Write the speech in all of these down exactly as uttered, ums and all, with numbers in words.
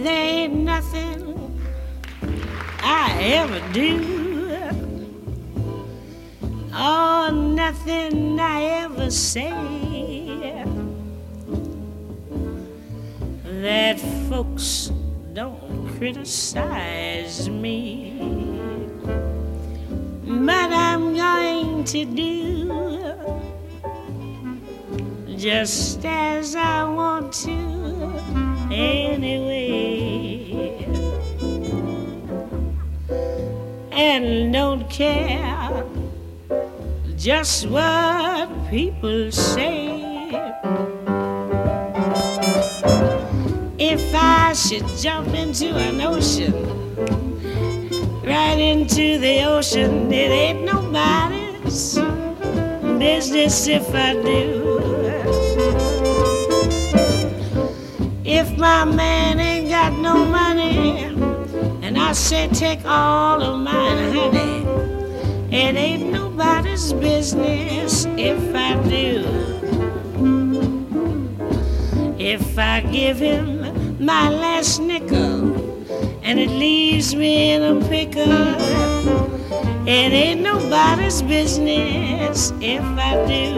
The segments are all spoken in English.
there ain't nothing I ever do, or nothing I ever say that folks don't criticize me. But I'm going to do just as I want to anyway, and don't care just what people say. If I should jump into an ocean, right into the ocean, it ain't nobody's business if I do. If my man ain't got no money, and I say take all of mine, honey, it ain't nobody's business if I do. If I give him my last nickel and it leaves me in a pickle, it ain't nobody's business if I do.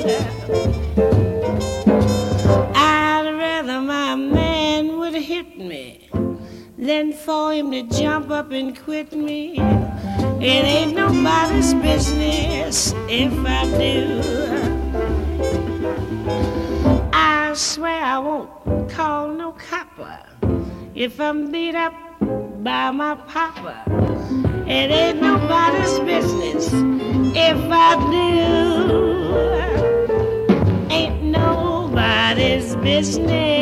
I'd rather my man would hit me than for him to jump up and quit me. It ain't nobody's business if I do. I swear I won't call no copper if I'm beat up by my papa. It ain't nobody's business if I do. Ain't nobody's business